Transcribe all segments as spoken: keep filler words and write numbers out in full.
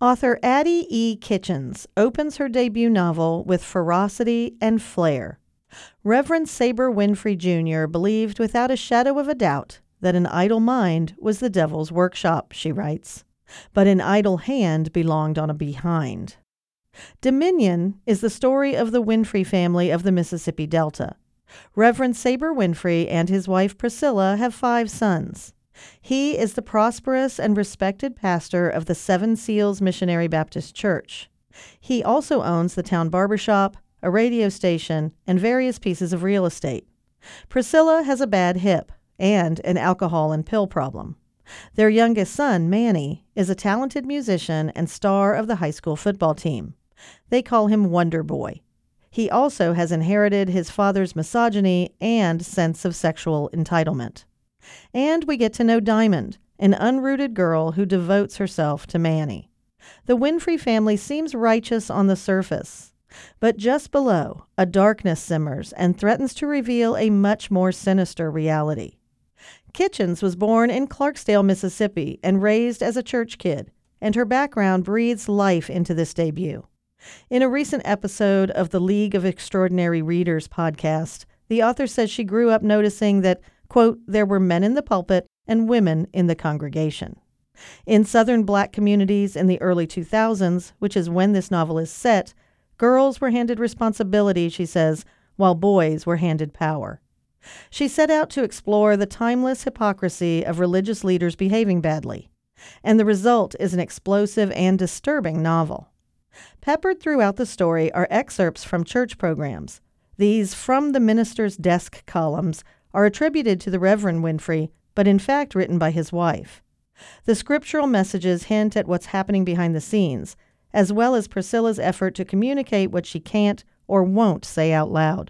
Author Addie E. Kitchens opens her debut novel with ferocity and flair. Reverend Saber Winfrey Junior believed without a shadow of a doubt that an idle mind was the devil's workshop, she writes, but an idle hand belonged on a behind. Dominion is the story of the Winfrey family of the Mississippi Delta. Reverend Saber Winfrey and his wife Priscilla have five sons. He is the prosperous and respected pastor of the Seven Seals Missionary Baptist Church. He also owns the town barbershop, a radio station, and various pieces of real estate. Priscilla has a bad hip and an alcohol and pill problem. Their youngest son, Manny, is a talented musician and star of the high school football team. They call him Wonder Boy. He also has inherited his father's misogyny and sense of sexual entitlement. And we get to know Diamond, an unrooted girl who devotes herself to Manny. The Winfrey family seems righteous on the surface, but just below, a darkness simmers and threatens to reveal a much more sinister reality. Kitchens was born in Clarksdale, Mississippi, and raised as a church kid, and her background breathes life into this debut. In a recent episode of the League of Extraordinary Readers podcast, the author says she grew up noticing that, quote, there were men in the pulpit and women in the congregation. In Southern Black communities in the early two thousands, which is when this novel is set, girls were handed responsibility, she says, while boys were handed power. She set out to explore the timeless hypocrisy of religious leaders behaving badly, and the result is an explosive and disturbing novel. Peppered throughout the story are excerpts from church programs. These From the Minister's Desk columns are attributed to the Reverend Winfrey, but in fact written by his wife. The scriptural messages hint at what's happening behind the scenes, as well as Priscilla's effort to communicate what she can't or won't say out loud.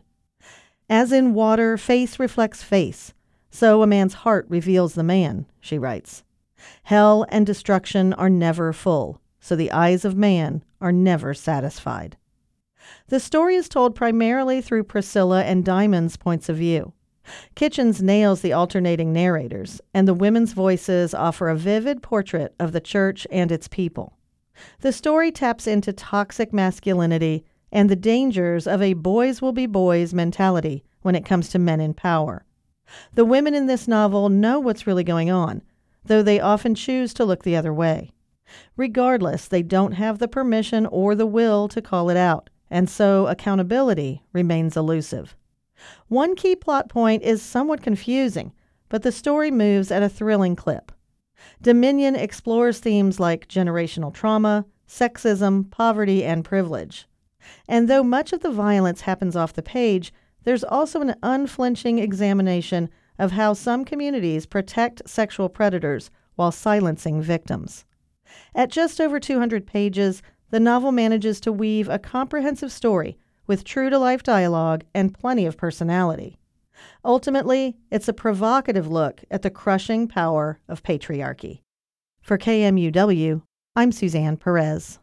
As in water, face reflects face, so a man's heart reveals the man, she writes. Hell and destruction are never full, so the eyes of man are never satisfied. The story is told primarily through Priscilla and Diamond's points of view. Kitchens nails the alternating narrators, and the women's voices offer a vivid portrait of the church and its people. The story taps into toxic masculinity and the dangers of a boys will be boys mentality when it comes to men in power. The women in this novel know what's really going on, though they often choose to look the other way. Regardless, they don't have the permission or the will to call it out, and so accountability remains elusive. One key plot point is somewhat confusing, but the story moves at a thrilling clip. Dominion explores themes like generational trauma, sexism, poverty, and privilege. And though much of the violence happens off the page, there's also an unflinching examination of how some communities protect sexual predators while silencing victims. At just over two hundred pages, the novel manages to weave a comprehensive story with true-to-life dialogue and plenty of personality. Ultimately, it's a provocative look at the crushing power of patriarchy. For K M U W, I'm Suzanne Perez.